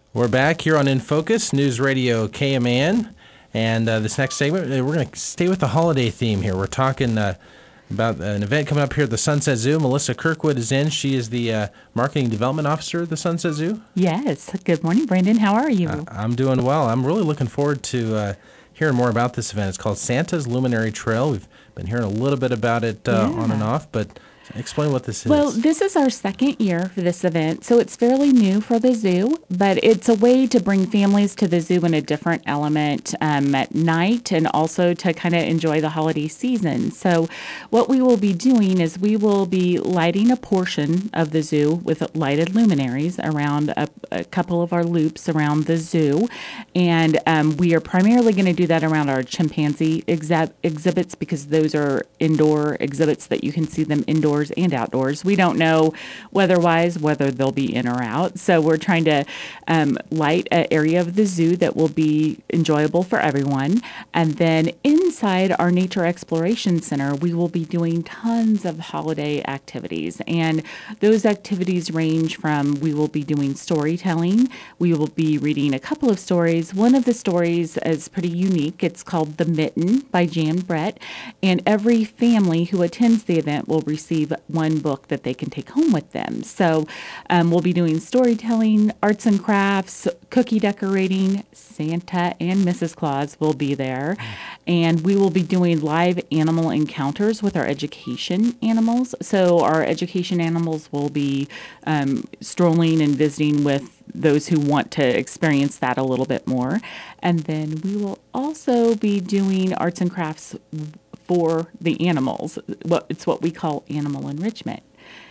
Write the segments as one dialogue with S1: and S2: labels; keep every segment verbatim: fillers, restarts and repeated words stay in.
S1: We're back here on In Focus, News Radio K M A N. And uh, this next segment, uh, we're going to stay with the holiday theme here. We're talking uh, about an event coming up here at the Sunset Zoo. Melissa Kirkwood is in. She is the uh, Marketing Development Officer at the Sunset Zoo.
S2: Yes. Good morning, Brandon. How are you?
S1: Uh, I'm doing well. I'm really looking forward to uh, hearing more about this event. It's called Santa's Luminary Trail. We've been hearing a little bit about it uh,
S2: Yeah.
S1: on and off, but explain what this is.
S2: Well, this is our second year for this event, so it's fairly new for the zoo, but it's a way to bring families to the zoo in a different element um, at night and also to kind of enjoy the holiday season. So what we will be doing is we will be lighting a portion of the zoo with lighted luminaries around a, a couple of our loops around the zoo, and um, we are primarily going to do that around our chimpanzee exhib- exhibits because those are indoor exhibits that you can see them indoors and outdoors. We don't know weather-wise whether they'll be in or out, so we're trying to um, light an area of the zoo that will be enjoyable for everyone. And then inside our Nature Exploration Center, we will be doing tons of holiday activities, and those activities range from we will be doing storytelling. We will be reading a couple of stories. One of the stories is pretty unique. It's called The Mitten by Jan Brett, and every family who attends the event will receive one book that they can take home with them. So um, we'll be doing storytelling, arts and crafts, cookie decorating. Santa and Missus Claus will be there. And we will be doing live animal encounters with our education animals. So our education animals will be um, strolling and visiting with those who want to experience that a little bit more. And then we will also be doing arts and crafts for the animals. What it's what we call animal enrichment.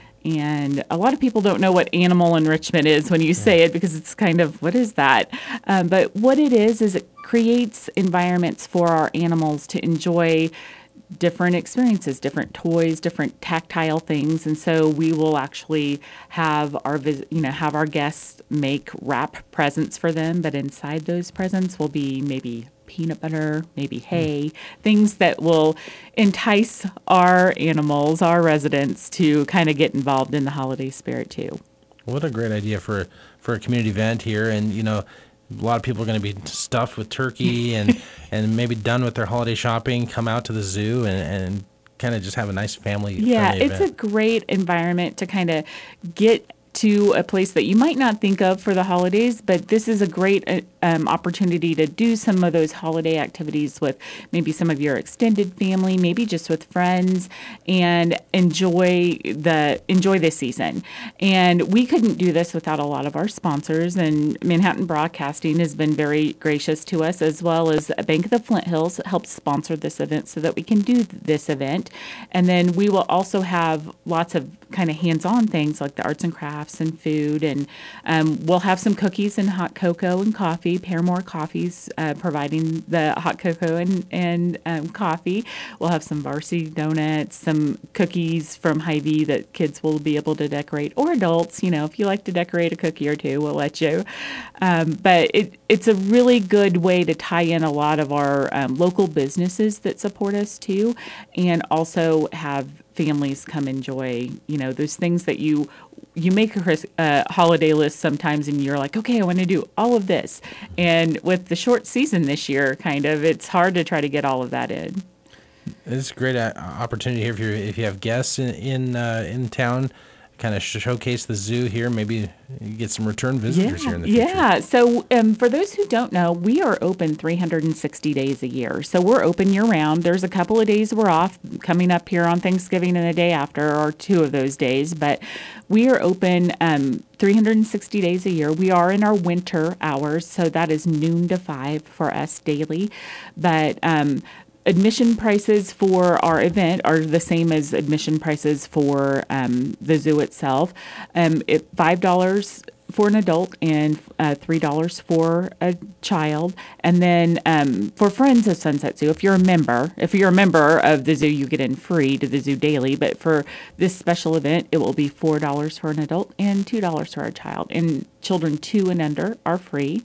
S2: And a lot of people don't know what animal enrichment is when you say it because it's kind of, what is that? Um, but what it is, is it creates environments for our animals to enjoy different experiences, different toys, different tactile things. And so we will actually have our, vis- you know, have our guests make wrap presents for them. But inside those presents will be maybe peanut butter, maybe hay, things that will entice our animals, our residents, to kind of get involved in the holiday spirit too.
S1: What a great idea for for a community event here. And, you know, a lot of people are going to be stuffed with turkey and, and maybe done with their holiday shopping, come out to the zoo and, and kind of just have a nice family
S2: Yeah,
S1: friendly
S2: it's
S1: event.
S2: a great environment to kind of get to a place that you might not think of for the holidays, but this is a great uh, um, opportunity to do some of those holiday activities with maybe some of your extended family, maybe just with friends, and enjoy the enjoy this season. And we couldn't do this without a lot of our sponsors, and Manhattan Broadcasting has been very gracious to us, as well as Bank of the Flint Hills helps sponsor this event so that we can do this event. And then we will also have lots of kind of hands-on things like the arts and crafts and food, and um, we'll have some cookies and hot cocoa and coffee. Paramore Coffees uh, providing the hot cocoa and, and um, coffee. We'll have some Varsity donuts, some cookies from Hy-Vee that kids will be able to decorate, or adults. You know, if you like to decorate a cookie or two, we'll let you. Um, but it, it's a really good way to tie in a lot of our um, local businesses that support us too, and also have families come enjoy, you know, those things that you you make a Chris- uh, holiday list sometimes and you're like, okay, I want to do all of this. And with the short season this year, kind of, it's hard to try to get all of that in.
S1: It's a great uh, opportunity here if you if you have guests in in, uh, in town, kind of showcase the zoo here. Maybe you get some return visitors
S2: Yeah,
S1: here in the future.
S2: yeah. So um, for those who don't know, we are open three hundred sixty days a year. So we're open year round. There's a couple of days we're off coming up here on Thanksgiving and the day after, or two of those days. But we are open um, three hundred sixty days a year. We are in our winter hours, so that is noon to five for us daily. But um, admission prices for our event are the same as admission prices for um, the zoo itself. Um, it, five dollars for an adult and uh, three dollars for a child. And then um, for friends of Sunset Zoo, if you're a member, if you're a member of the zoo, you get in free to the zoo daily. But for this special event, it will be four dollars for an adult and two dollars for a child. And children two and under are free.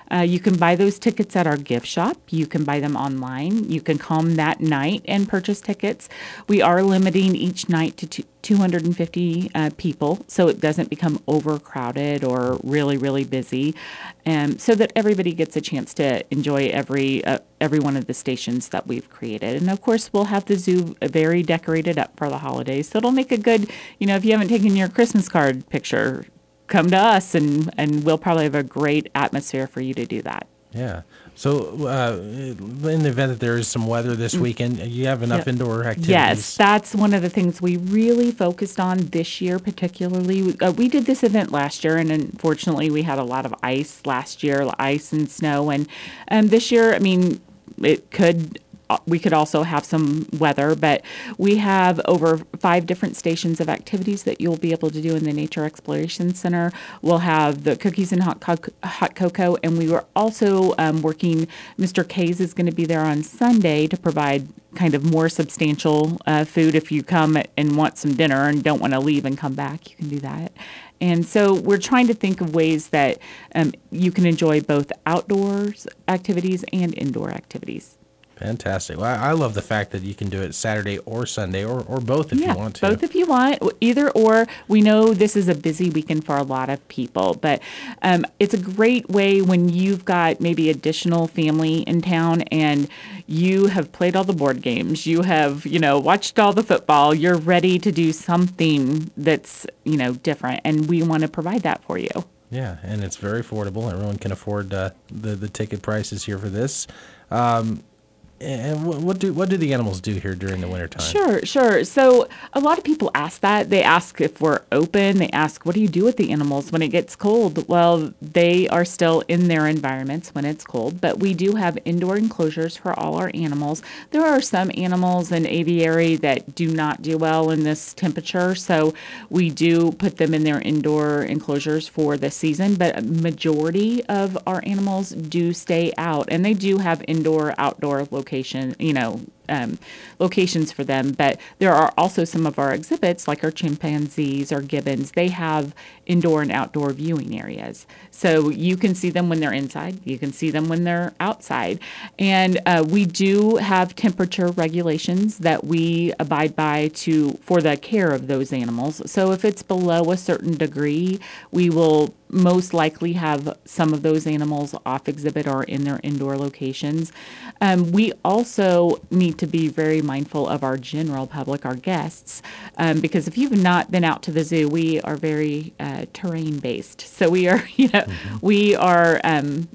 S2: Uh, you can buy those tickets at our gift shop. You can buy them online. You can come that night and purchase tickets. We are limiting each night to two. two hundred fifty uh, people, so it doesn't become overcrowded or really, really busy, um, so that everybody gets a chance to enjoy every uh, every one of the stations that we've created. And of course, we'll have the zoo very decorated up for the holidays, so it'll make a good, you know, if you haven't taken your Christmas card picture, come to us, and, and we'll probably have a great atmosphere for you to do that.
S1: Yeah. So, uh, in the event that there is some weather this weekend, you have enough
S2: Yep.
S1: indoor activities?
S2: Yes, that's one of the things we really focused on this year, particularly. Uh, we did this event last year, and unfortunately, we had a lot of ice last year, ice and snow. And um, this year, I mean, it could. We could also have some weather, but we have over five different stations of activities that you'll be able to do in the Nature Exploration Center. We'll have the cookies and hot, co- hot cocoa, and we were also um, working, Mister K's is going to be there on Sunday to provide kind of more substantial uh, food. If you come and want some dinner and don't want to leave and come back, you can do that. And so we're trying to think of ways that um, you can enjoy both outdoors activities and indoor activities.
S1: Fantastic. Well, I I love the fact that you can do it Saturday or Sunday or, or both if
S2: yeah,
S1: you want to.
S2: both if you want, either or. We know this is a busy weekend for a lot of people, but um, it's a great way when you've got maybe additional family in town and you have played all the board games, you have, you know, watched all the football, you're ready to do something that's, you know, different, and we want to provide that for you.
S1: Yeah, and it's very affordable. Everyone can afford uh, the, the ticket prices here for this. Um, And what, what do what do the animals do here during the wintertime?
S2: Sure, sure. So a lot of people ask that. They ask if we're open. They ask, what do you do with the animals when it gets cold? Well, they are still in their environments when it's cold, but we do have indoor enclosures for all our animals. There are some animals in aviary that do not do well in this temperature, so we do put them in their indoor enclosures for the season, but a majority of our animals do stay out, and they do have indoor, outdoor locations. Location, you know, um, locations for them. But there are also some of our exhibits, like our chimpanzees or gibbons. They have indoor and outdoor viewing areas. So you can see them when they're inside. You can see them when they're outside. And uh, we do have temperature regulations that we abide by to for the care of those animals. So if it's below a certain degree, we will most likely have some of those animals off exhibit or in their indoor locations. Um, we also need to be very mindful of our general public, our guests, um, because if you've not been out to the zoo, we are very uh, terrain based. So we are, you know, mm-hmm. we are um,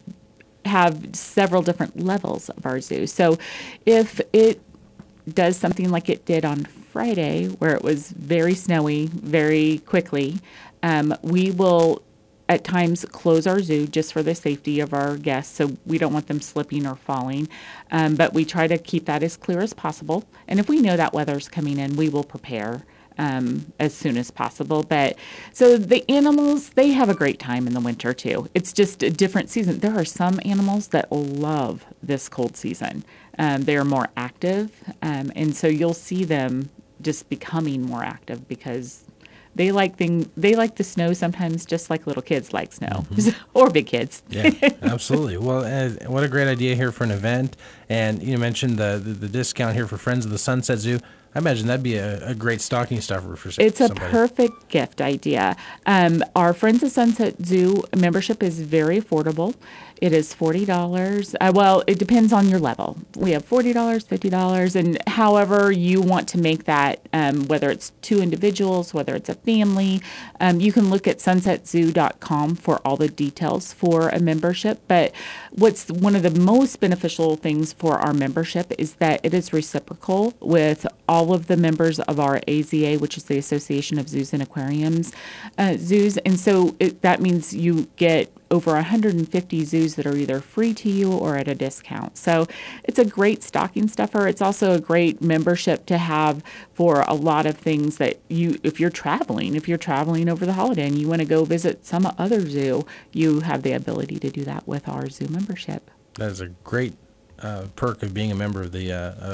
S2: have several different levels of our zoo. So if it does something like it did on Friday, where it was very snowy very quickly, um, we will at times close our zoo just for the safety of our guests, so we don't want them slipping or falling. Um, but we try to keep that as clear as possible. And if we know that weather's coming in, we will prepare um, as soon as possible. But so the animals, they have a great time in the winter too. It's just a different season. There are some animals that love this cold season. Um, they are more active, um, and so you'll see them just becoming more active because They like thing. They like the snow sometimes, just like little kids like snow, mm-hmm. or big kids.
S1: Yeah, absolutely. Well, uh, what a great idea here for an event. And you mentioned the, the the discount here for Friends of the Sunset Zoo. I imagine that'd be a, a great stocking stuffer for somebody.
S2: It's a perfect gift idea. Um, our Friends of Sunset Zoo membership is very affordable. It is forty dollars. Uh, well, it depends on your level. We have forty dollars, fifty dollars, and however you want to make that, um, whether it's two individuals, whether it's a family, um, you can look at sunset zoo dot com for all the details for a membership. But what's one of the most beneficial things for our membership is that it is reciprocal with all of the members of our A Z A, which is the Association of Zoos and Aquariums uh, zoos. And so it, that means you get over one hundred fifty zoos that are either free to you or at a discount. So it's a great stocking stuffer. It's also a great membership to have for a lot of things that you, if you're traveling, if you're traveling over the holiday and you want to go visit some other zoo, you have the ability to do that with our zoo membership.
S1: That is a great uh, perk of being a member of the uh, of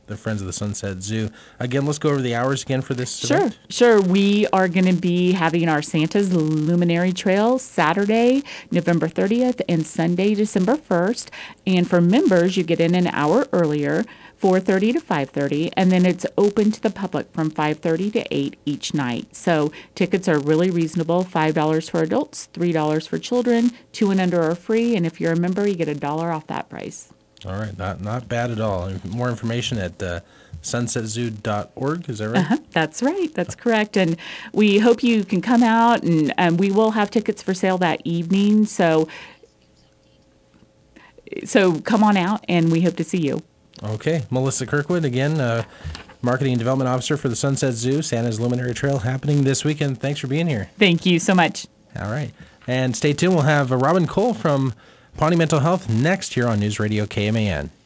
S1: the Friends of the Sunset Zoo. Again, let's go over the hours again for this
S2: Sure,
S1: event.
S2: sure. We are going to be having our Santa's Luminary Trail Saturday, November thirtieth, and Sunday, December first. And for members, you get in an hour earlier, four thirty to five thirty, and then it's open to the public from five thirty to eight each night. So tickets are really reasonable, five dollars for adults, three dollars for children, two and under are free, and if you're a member, you get a dollar off that price.
S1: All right, not not bad at all. And more information at uh, sunset zoo dot org, is that right?
S2: Uh-huh, that's right. That's correct. And we hope you can come out, and um, we will have tickets for sale that evening. So, so come on out, and we hope to see you.
S1: Okay, Melissa Kirkwood, again, uh, Marketing and Development Officer for the Sunset Zoo, Santa's Luminary Trail, happening this weekend. Thanks for being here.
S2: Thank you so much.
S1: All right. And stay tuned. We'll have uh, Robin Cole from Pawnee Mental Health next here on News Radio K M A N.